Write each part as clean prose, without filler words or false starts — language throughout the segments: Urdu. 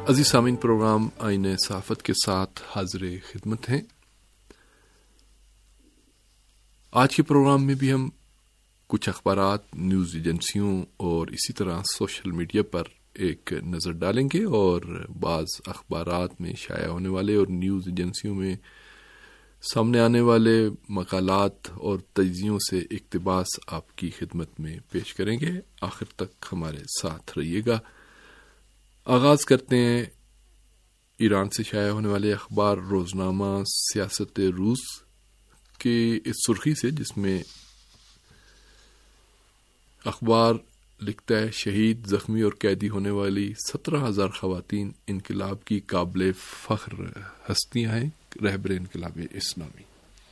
عزیز سامعین، پروگرام آئین صحافت کے ساتھ حاضر خدمت ہیں۔ آج کے پروگرام میں بھی ہم کچھ اخبارات، نیوز ایجنسیوں اور اسی طرح سوشل میڈیا پر ایک نظر ڈالیں گے اور بعض اخبارات میں شائع ہونے والے اور نیوز ایجنسیوں میں سامنے آنے والے مقالات اور تجزیوں سے اقتباس آپ کی خدمت میں پیش کریں گے۔ آخر تک ہمارے ساتھ رہیے گا۔ آغاز کرتے ہیں ایران سے شائع ہونے والے اخبار روزنامہ سیاست روس کی اس سرخی سے، جس میں اخبار لکھتا ہے شہید، زخمی اور قیدی ہونے والی 17,000 خواتین انقلاب کی قابل فخر ہستیاں ہیں، رہبر انقلاب اسلامی۔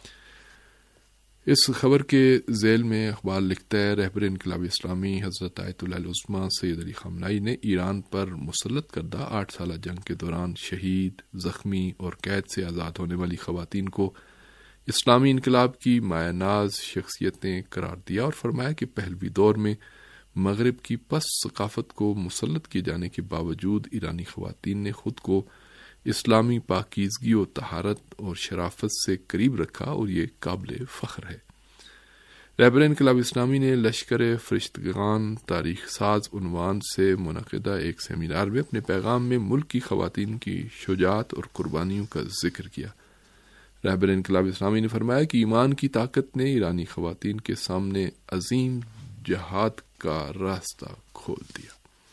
اس خبر کے ذیل میں اخبار لکھتا ہے رہبر انقلاب اسلامی حضرت آیت اللہ العظمیٰ سید علی خامنہئی نے ایران پر مسلط کردہ 8 سالہ جنگ کے دوران شہید، زخمی اور قید سے آزاد ہونے والی خواتین کو اسلامی انقلاب کی مایہ ناز شخصیتیں قرار دیا اور فرمایا کہ پہلوی دور میں مغرب کی پس ثقافت کو مسلط کیے جانے کے باوجود ایرانی خواتین نے خود کو اسلامی پاکیزگی و طہارت اور شرافت سے قریب رکھا اور یہ قابل فخر ہے۔ رہبر انقلاب اسلامی نے لشکر فرشتگان تاریخ ساز عنوان سے منعقدہ ایک سیمینار میں اپنے پیغام میں ملک کی خواتین کی شجاعت اور قربانیوں کا ذکر کیا۔ رہبر انقلاب اسلامی نے فرمایا کہ ایمان کی طاقت نے ایرانی خواتین کے سامنے عظیم جہاد کا راستہ کھول دیا۔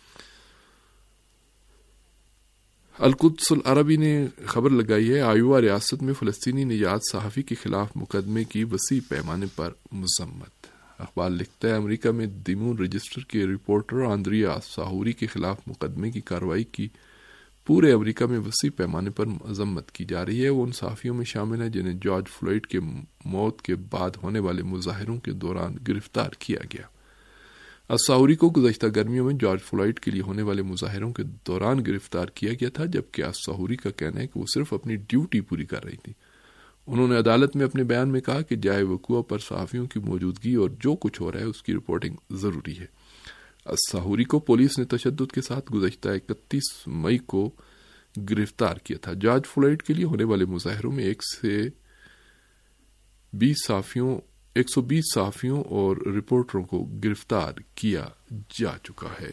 القدس العربی نے خبر لگائی ہے آئیوا ریاست میں فلسطینی نژاد صحافی کے خلاف مقدمے کی وسیع پیمانے پر مذمت۔ اخبار لکھتا ہے امریکہ میں دیمون رجسٹر کے رپورٹر آندریا ساہوری کے خلاف مقدمے کی کارروائی کی پورے امریکہ میں وسیع پیمانے پر مذمت کی جا رہی ہے۔ وہ ان صحافیوں میں شامل ہیں جنہیں جارج فلوئڈ کے موت کے بعد ہونے والے مظاہروں کے دوران گرفتار کیا گیا۔ الساہوری کو گزشتہ گرمیوں میں جارج فلوئڈ کے لیے ہونے والے مظاہروں کے دوران گرفتار کیا گیا تھا، جبکہ الساہوری کا کہنا ہے کہ وہ صرف اپنی ڈیوٹی پوری کر رہی تھی۔ انہوں نے عدالت میں اپنے بیان میں کہا کہ جائے وقوع پر صحافیوں کی موجودگی اور جو کچھ ہو رہا ہے اس کی رپورٹنگ ضروری ہے۔ الساہوری کو پولیس نے تشدد کے ساتھ گزشتہ 31 مئی کو گرفتار کیا تھا۔ جارج فلوئڈ کے لیے ہونے والے مظاہروں میں 120 صحافیوں اور رپورٹروں کو گرفتار کیا جا چکا ہے۔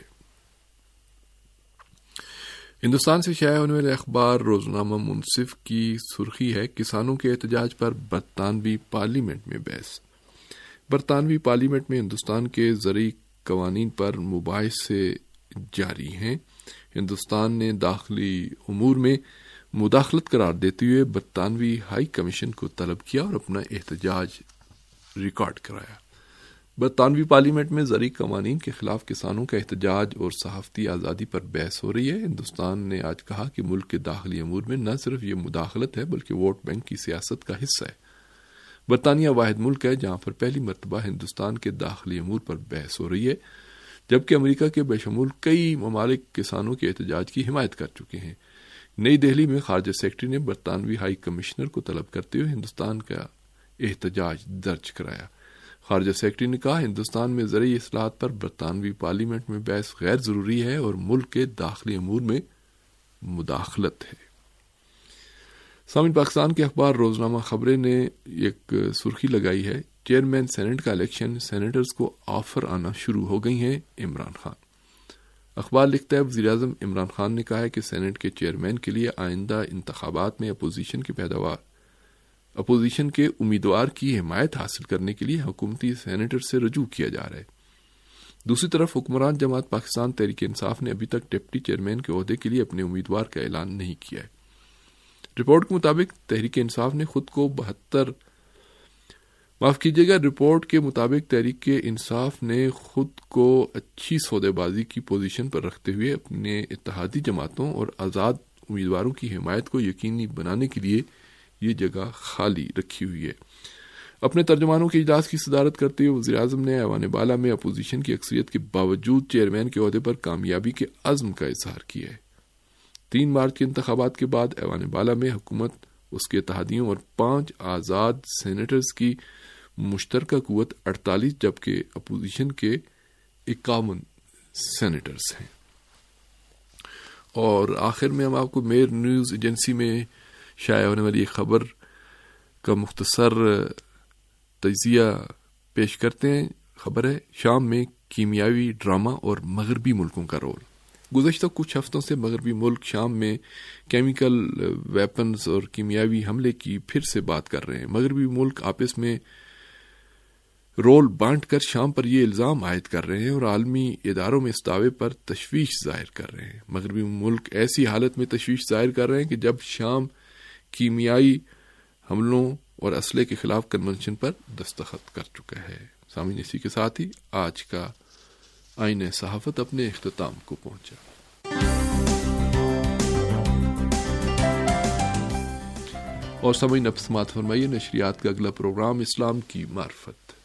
ہندوستان سے شائع ہونے والے اخبار روزنامہ منصف کی سرخی ہے کسانوں کے احتجاج پر برطانوی پارلیمنٹ میں بحث۔ برطانوی پارلیمنٹ میں ہندوستان کے زرعی قوانین پر مباحثے جاری ہیں۔ ہندوستان نے داخلی امور میں مداخلت قرار دیتے ہوئے برطانوی ہائی کمیشن کو طلب کیا اور اپنا احتجاج ریکارڈ کرایا۔ برطانوی پارلیمنٹ میں زرعی قوانین کے خلاف کسانوں کا احتجاج اور صحافتی آزادی پر بحث ہو رہی ہے۔ ہندوستان نے آج کہا کہ ملک کے داخلی امور میں نہ صرف یہ مداخلت ہے بلکہ ووٹ بینک کی سیاست کا حصہ ہے۔ برطانیہ واحد ملک ہے جہاں پر پہلی مرتبہ ہندوستان کے داخلی امور پر بحث ہو رہی ہے، جبکہ امریکہ کے بشمول کئی ممالک کسانوں کے احتجاج کی حمایت کر چکے ہیں۔ نئی دہلی میں خارجہ سیکرٹری نے برطانوی ہائی کمشنر کو طلب کرتے ہوئے ہندوستان کا احتجاج درج کرایا۔ خارجہ سیکرٹری نے کہا ہندوستان میں زرعی اصلاحات پر برطانوی پارلیمنٹ میں بحث غیر ضروری ہے اور ملک کے داخلی امور میں مداخلت ہے۔ سامعین، پاکستان کے اخبار روزنامہ خبریں نے ایک سرخی لگائی ہے چیئرمین سینٹ کا الیکشن، سینیٹرز کو آفر آنا شروع ہو گئی ہیں، عمران خان۔ اخبار لکھتا ہے وزیراعظم عمران خان نے کہا ہے کہ سینٹ کے چیئرمین کے لیے آئندہ انتخابات میں اپوزیشن کے امیدوار کی حمایت حاصل کرنے کے لیے حکومتی سینیٹر سے رجوع کیا جا رہا ہے۔ دوسری طرف حکمران جماعت پاکستان تحریک انصاف نے ابھی تک ڈپٹی چیئرمین کے عہدے کے لیے اپنے امیدوار کا اعلان نہیں کیا ہے۔ رپورٹ کے مطابق تحریک انصاف نے خود کو رپورٹ کے مطابق تحریک انصاف نے خود کو اچھی سودے بازی کی پوزیشن پر رکھتے ہوئے اپنے اتحادی جماعتوں اور آزاد امیدواروں کی حمایت کو یقینی بنانے کے لیے یہ جگہ خالی رکھی ہوئی ہے۔ اپنے ترجمانوں کے اجلاس کی صدارت کرتے ہوئے وزیراعظم نے ایوان بالا میں اپوزیشن کی اکثریت کے باوجود چیئرمین کے عہدے پر کامیابی کے عزم کا اظہار کیا ہے۔ 3 مارچ کے انتخابات کے بعد ایوان بالا میں حکومت، اس کے اتحادیوں اور 5 آزاد سینیٹرز کی مشترکہ قوت 48 جبکہ اپوزیشن کے 51 سینیٹرز ہیں۔ اور آخر میں ہم آپ کو میر نیوز ایجنسی میں شائع ہونے والی ایک خبر کا مختصر تجزیہ پیش کرتے ہیں. خبر ہے شام میں کیمیاوی ڈرامہ اور مغربی ملکوں کا رول. گزشتہ کچھ ہفتوں سے مغربی ملک شام میں کیمیکل ویپنز اور کیمیاوی حملے کی پھر سے بات کر رہے ہیں. مغربی ملک آپس میں رول بانٹ کر شام پر یہ الزام عائد کر رہے ہیں اور عالمی اداروں میں اس دعوے پر تشویش ظاہر کر رہے ہیں. مغربی ملک ایسی حالت میں تشویش ظاہر کر رہے ہیں کہ جب شام کیمیائی حملوں اور اسلحے کے خلاف کنونشن پر دستخط کر چکا ہے. سامعین، اسی کے ساتھ ہی آج کا آئینہ صحافت اپنے اختتام کو پہنچا. اور سامعین، اب سماعت فرمائیے نشریات کا اگلا پروگرام اسلام کی معرفت.